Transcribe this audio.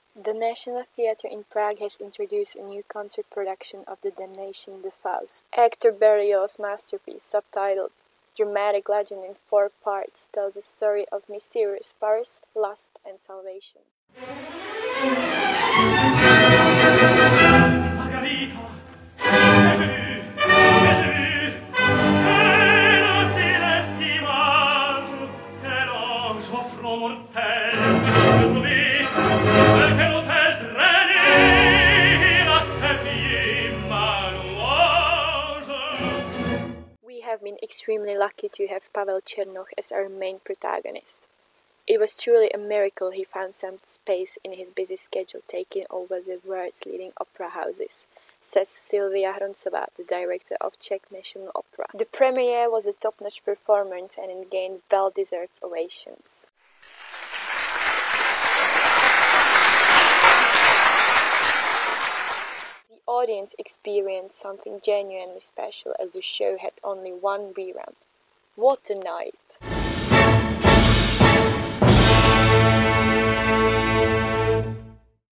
The National Theatre in Prague has introduced a new concert production of The Damnation de Faust. Hector Berlioz's masterpiece, subtitled Dramatic Legend in 4 parts, tells a story of mysterious powers, lust and salvation. We have been extremely lucky to have Pavel Chernoch as our main protagonist. It was truly a miracle he found some space in his busy schedule taking over the world's leading opera houses, says Sylvia Hroncová, the director of Czech National Opera. The premiere was a top-notch performance and it gained well-deserved ovations. The audience experienced something genuinely special as the show had only one rerun. What a night!